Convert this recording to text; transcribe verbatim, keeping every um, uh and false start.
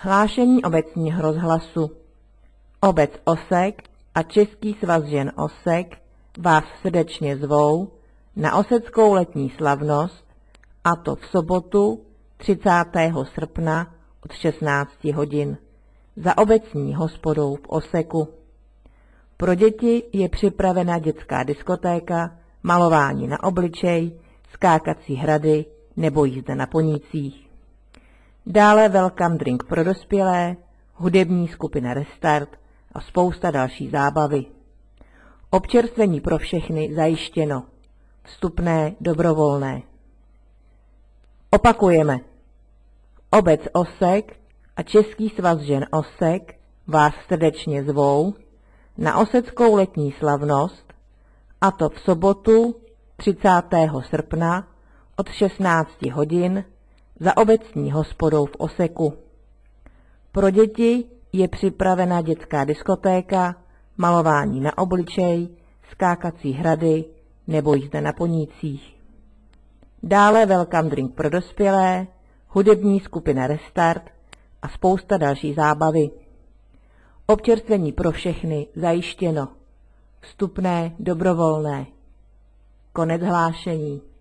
Hlášení obecního rozhlasu. Obec Osek a Český svaz žen Osek vás srdečně zvou na oseckou letní slavnost, a to v sobotu třicátého srpna od šestnácti hodin za obecní hospodou v Oseku. Pro děti je připravena dětská diskotéka, malování na obličej, skákací hrady nebo jízda na ponících. Dále welcome drink pro dospělé, hudební skupina Restart a spousta další zábavy. Občerstvení pro všechny zajištěno. Vstupné dobrovolné. Opakujeme. Obec Osek a Český svaz žen Osek vás srdečně zvou na oseckou letní slavnost, a to v sobotu třicátého srpna od šestnácti hodin za obecní hospodou v Oseku. Pro děti je připravena dětská diskotéka, malování na obličej, skákací hrady nebo jízda na ponících. Dále welcome drink pro dospělé, hudební skupina Restart a spousta další zábavy. Občerstvení pro všechny zajištěno. Vstupné dobrovolné. Konec hlášení.